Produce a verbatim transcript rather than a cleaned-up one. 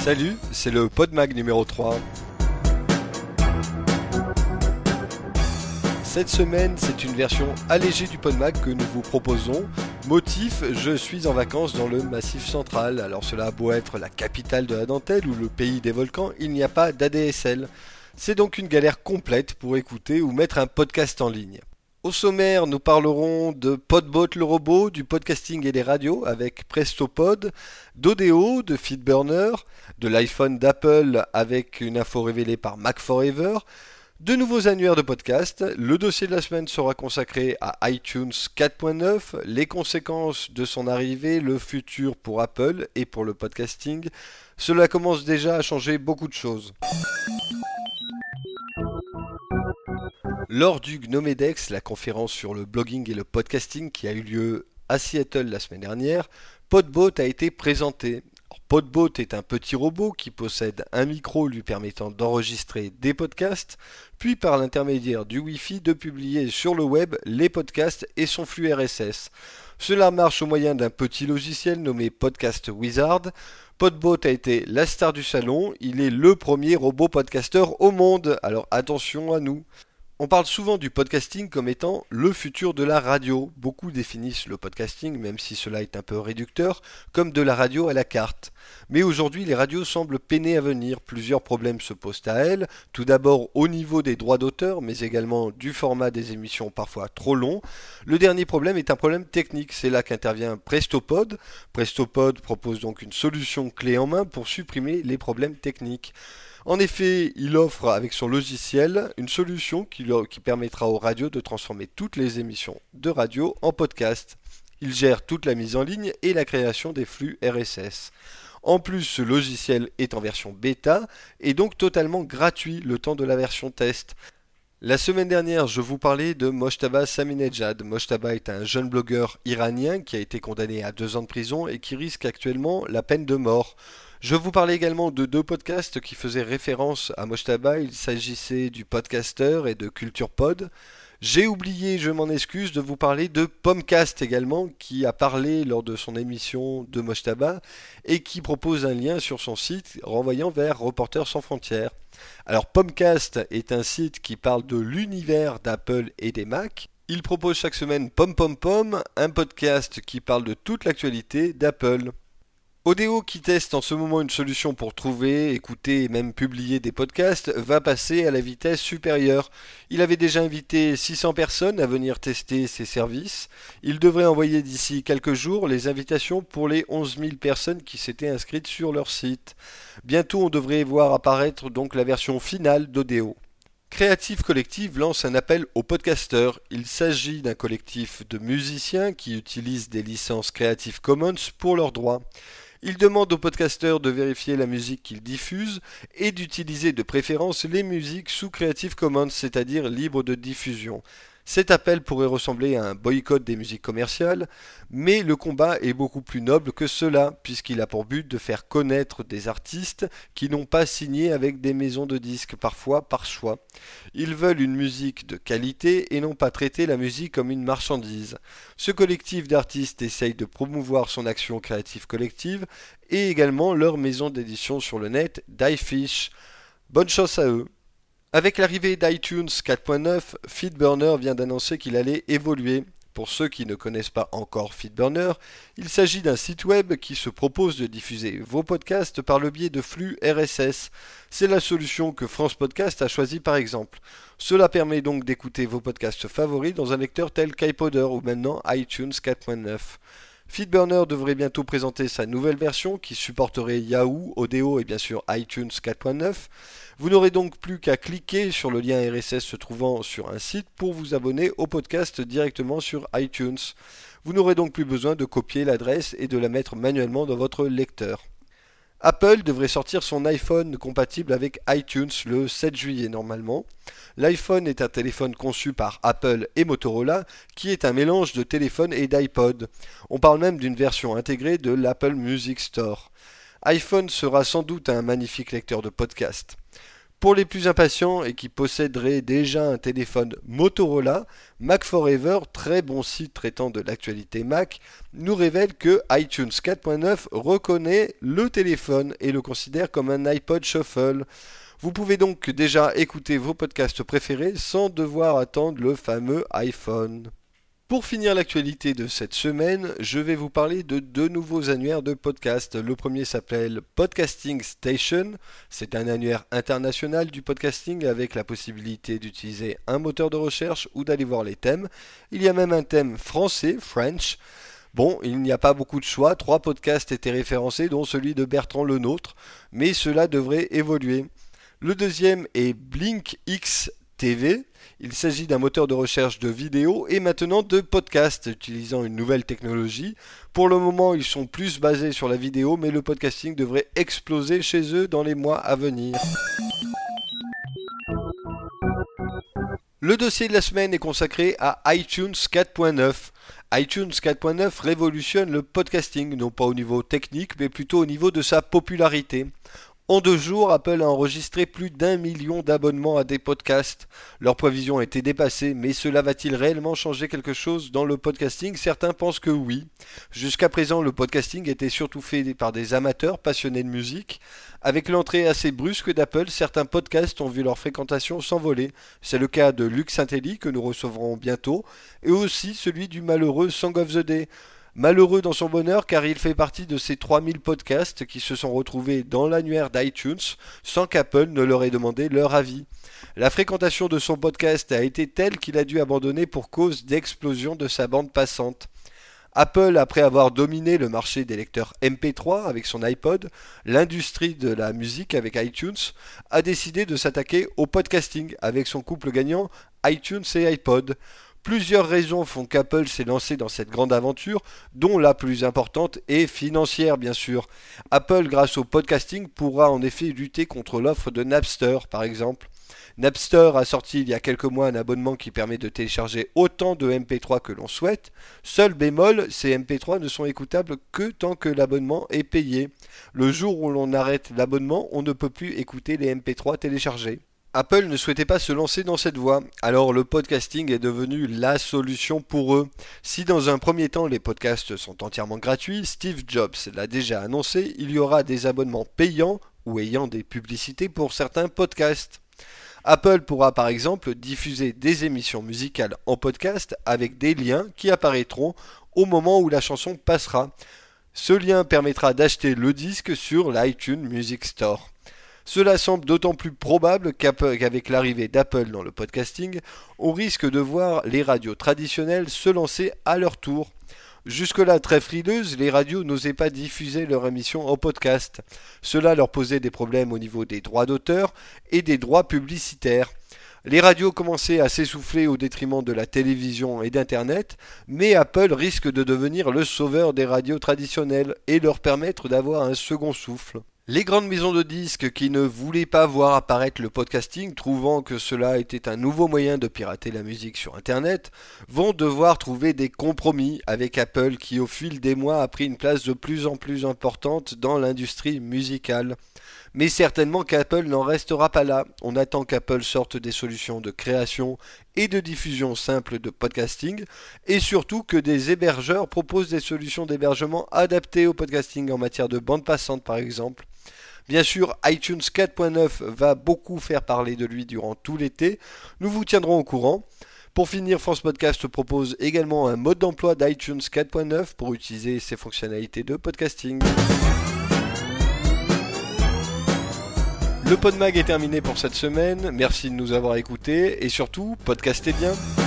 Salut, c'est le PodMag numéro trois. Cette semaine, c'est une version allégée du PodMag que nous vous proposons. Motif, je suis en vacances dans le Massif Central. Alors cela a beau être la capitale de la dentelle ou le pays des volcans, il n'y a pas d'A D S L. C'est donc une galère complète pour écouter ou mettre un podcast en ligne. Au sommaire, nous parlerons de Podbot le robot, du podcasting et des radios avec PrestoPod, d'Odeo, de Feedburner, de l'iPhone d'Apple avec une info révélée par Mac Forever, de nouveaux annuaires de podcast. Le dossier de la semaine sera consacré à iTunes quatre point neuf, les conséquences de son arrivée, le futur pour Apple et pour le podcasting. Cela commence déjà à changer beaucoup de choses. Lors du Gnomedex, la conférence sur le blogging et le podcasting qui a eu lieu à Seattle la semaine dernière, Podbot a été présenté. Alors, Podbot est un petit robot qui possède un micro lui permettant d'enregistrer des podcasts, puis par l'intermédiaire du Wi-Fi de publier sur le web les podcasts et son flux R S S. Cela marche au moyen d'un petit logiciel nommé Podcast Wizard. Podbot a été la star du salon, il est le premier robot podcasteur au monde, alors attention à nous. On parle souvent du podcasting comme étant le futur de la radio. Beaucoup définissent le podcasting, même si cela est un peu réducteur, comme de la radio à la carte. Mais aujourd'hui, les radios semblent peiner à venir. Plusieurs problèmes se posent à elles. Tout d'abord au niveau des droits d'auteur, mais également du format des émissions parfois trop long. Le dernier problème est un problème technique. C'est là qu'intervient PrestoPod. PrestoPod propose donc une solution clé en main pour supprimer les problèmes techniques. En effet, il offre avec son logiciel une solution qui, leur, qui permettra aux radios de transformer toutes les émissions de radio en podcast. Il gère toute la mise en ligne et la création des flux R S S. En plus, ce logiciel est en version bêta et donc totalement gratuit le temps de la version test. La semaine dernière, je vous parlais de Mojtaba Saminejad. Mojtaba est un jeune blogueur iranien qui a été condamné à deux ans de prison et qui risque actuellement la peine de mort. Je vous parlais également de deux podcasts qui faisaient référence à Mojtaba. Il s'agissait du Podcaster et de Culture Pod. J'ai oublié, je m'en excuse, de vous parler de Pomcast également, qui a parlé lors de son émission de Mojtaba et qui propose un lien sur son site renvoyant vers Reporters sans frontières. Alors Pomcast est un site qui parle de l'univers d'Apple et des Mac. Il propose chaque semaine Pom Pom Pom, un podcast qui parle de toute l'actualité d'Apple. Odeo, qui teste en ce moment une solution pour trouver, écouter et même publier des podcasts, va passer à la vitesse supérieure. Il avait déjà invité six cents personnes à venir tester ses services. Il devrait envoyer d'ici quelques jours les invitations pour les onze mille personnes qui s'étaient inscrites sur leur site. Bientôt, on devrait voir apparaître donc la version finale d'Odeo. Creative Collective lance un appel aux podcasteurs. Il s'agit d'un collectif de musiciens qui utilisent des licences Creative Commons pour leurs droits. Il demande aux podcasteurs de vérifier la musique qu'ils diffusent et d'utiliser de préférence les musiques sous Creative Commons, c'est-à-dire libres de diffusion. Cet appel pourrait ressembler à un boycott des musiques commerciales, mais le combat est beaucoup plus noble que cela, puisqu'il a pour but de faire connaître des artistes qui n'ont pas signé avec des maisons de disques, parfois par choix. Ils veulent une musique de qualité et non pas traiter la musique comme une marchandise. Ce collectif d'artistes essaye de promouvoir son action créative collective et également leur maison d'édition sur le net, Diefish. Bonne chance à eux. Avec l'arrivée d'iTunes quatre point neuf, Feedburner vient d'annoncer qu'il allait évoluer. Pour ceux qui ne connaissent pas encore Feedburner, il s'agit d'un site web qui se propose de diffuser vos podcasts par le biais de flux R S S. C'est la solution que France Podcast a choisie par exemple. Cela permet donc d'écouter vos podcasts favoris dans un lecteur tel qu'iPodder ou maintenant iTunes quatre point neuf. Feedburner devrait bientôt présenter sa nouvelle version qui supporterait Yahoo, Odeo et bien sûr iTunes quatre point neuf. Vous n'aurez donc plus qu'à cliquer sur le lien R S S se trouvant sur un site pour vous abonner au podcast directement sur iTunes. Vous n'aurez donc plus besoin de copier l'adresse et de la mettre manuellement dans votre lecteur. Apple devrait sortir son iPhone compatible avec iTunes le sept juillet normalement. L'iPhone est un téléphone conçu par Apple et Motorola qui est un mélange de téléphone et d'iPod. On parle même d'une version intégrée de l'Apple Music Store. iPhone sera sans doute un magnifique lecteur de podcast. Pour les plus impatients et qui posséderaient déjà un téléphone Motorola, Mac Forever, très bon site traitant de l'actualité Mac, nous révèle que iTunes quatre point neuf reconnaît le téléphone et le considère comme un iPod Shuffle. Vous pouvez donc déjà écouter vos podcasts préférés sans devoir attendre le fameux iPhone. Pour finir l'actualité de cette semaine, je vais vous parler de deux nouveaux annuaires de podcast. Le premier s'appelle Podcasting Station. C'est un annuaire international du podcasting avec la possibilité d'utiliser un moteur de recherche ou d'aller voir les thèmes. Il y a même un thème français, French. Bon, il n'y a pas beaucoup de choix, trois podcasts étaient référencés, dont celui de Bertrand Lenôtre, mais cela devrait évoluer. Le deuxième est BlinkX T V. Il s'agit d'un moteur de recherche de vidéo et maintenant de podcast utilisant une nouvelle technologie. Pour le moment, ils sont plus basés sur la vidéo, mais le podcasting devrait exploser chez eux dans les mois à venir. Le dossier de la semaine est consacré à iTunes quatre point neuf. iTunes quatre point neuf révolutionne le podcasting, non pas au niveau technique, mais plutôt au niveau de sa popularité. En deux jours, Apple a enregistré plus d'un million d'abonnements à des podcasts. Leur prévision a été dépassée, mais cela va-t-il réellement changer quelque chose dans le podcasting ? Certains pensent que oui. Jusqu'à présent, le podcasting était surtout fait par des amateurs passionnés de musique. Avec l'entrée assez brusque d'Apple, certains podcasts ont vu leur fréquentation s'envoler. C'est le cas de Lux Intelli, que nous recevrons bientôt, et aussi celui du malheureux Song of the Day. Malheureux dans son bonheur car il fait partie de ces trois mille podcasts qui se sont retrouvés dans l'annuaire d'iTunes sans qu'Apple ne leur ait demandé leur avis. La fréquentation de son podcast a été telle qu'il a dû abandonner pour cause d'explosion de sa bande passante. Apple, après avoir dominé le marché des lecteurs M P trois avec son iPod, l'industrie de la musique avec iTunes, a décidé de s'attaquer au podcasting avec son couple gagnant iTunes et iPod. Plusieurs raisons font qu'Apple s'est lancé dans cette grande aventure, dont la plus importante est financière bien sûr. Apple, grâce au podcasting, pourra en effet lutter contre l'offre de Napster par exemple. Napster a sorti il y a quelques mois un abonnement qui permet de télécharger autant de M P trois que l'on souhaite. Seul bémol, ces M P trois ne sont écoutables que tant que l'abonnement est payé. Le jour où l'on arrête l'abonnement, on ne peut plus écouter les M P trois téléchargés. Apple ne souhaitait pas se lancer dans cette voie, alors le podcasting est devenu la solution pour eux. Si dans un premier temps les podcasts sont entièrement gratuits, Steve Jobs l'a déjà annoncé, il y aura des abonnements payants ou ayant des publicités pour certains podcasts. Apple pourra par exemple diffuser des émissions musicales en podcast avec des liens qui apparaîtront au moment où la chanson passera. Ce lien permettra d'acheter le disque sur l'iTunes Music Store. Cela semble d'autant plus probable qu'avec l'arrivée d'Apple dans le podcasting, on risque de voir les radios traditionnelles se lancer à leur tour. Jusque-là très frileuses, les radios n'osaient pas diffuser leur émission en podcast. Cela leur posait des problèmes au niveau des droits d'auteur et des droits publicitaires. Les radios commençaient à s'essouffler au détriment de la télévision et d'Internet, mais Apple risque de devenir le sauveur des radios traditionnelles et leur permettre d'avoir un second souffle. Les grandes maisons de disques qui ne voulaient pas voir apparaître le podcasting, trouvant que cela était un nouveau moyen de pirater la musique sur Internet, vont devoir trouver des compromis avec Apple qui au fil des mois a pris une place de plus en plus importante dans l'industrie musicale. Mais certainement qu'Apple n'en restera pas là. On attend qu'Apple sorte des solutions de création et de diffusion simple de podcasting et surtout que des hébergeurs proposent des solutions d'hébergement adaptées au podcasting en matière de bande passante par exemple. Bien sûr, iTunes quatre point neuf va beaucoup faire parler de lui durant tout l'été. Nous vous tiendrons au courant. Pour finir, France Podcast propose également un mode d'emploi d'iTunes quatre point neuf pour utiliser ses fonctionnalités de podcasting. Le PodMag est terminé pour cette semaine, merci de nous avoir écoutés et surtout, podcastez bien.